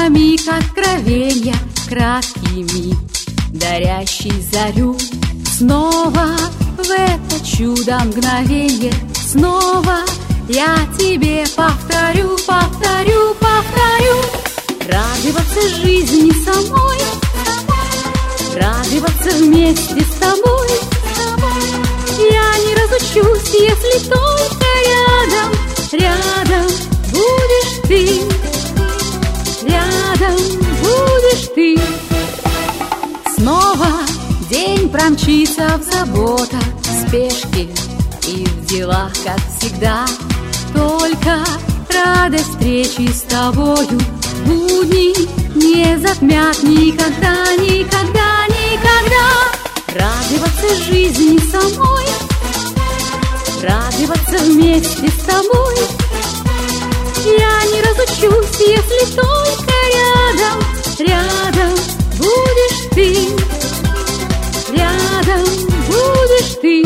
миг откровенья, краткий миг, дарящий зарю. Снова в это чудо мгновенье, снова я тебе повторю, повторю, повторю. Радоваться жизни самой, радоваться вместе с тобой. Я не разучусь, если только рядом, рядом будешь ты, рядом будешь ты. Снова день промчится в заботах, в спешке и в делах, как всегда. Только радость встречи с тобою будни не затмят никогда, никогда, никогда. Радоваться жизни самой, радоваться вместе с тобой. Я не разучусь, если только рядом, рядом будешь ты, рядом будешь ты.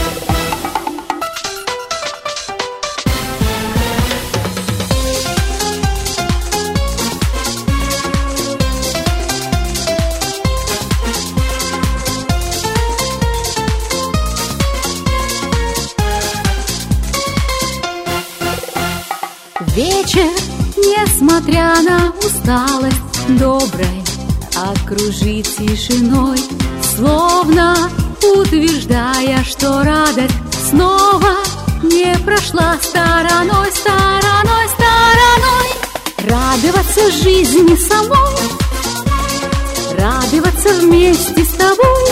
Вечер, несмотря на усталость, доброй окружит тишиной, словно утверждая, что радость снова не прошла стороной, стороной, стороной. Радоваться жизни самой, радоваться вместе с тобой.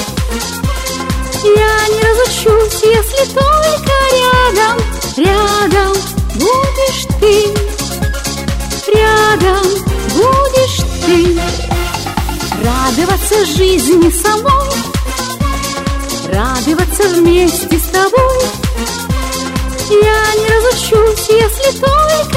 Я не разучусь, если только рядом, рядом будешь ты, рядом будешь ты. Радоваться жизни самой, радоваться вместе с тобой. Я не разучусь, если только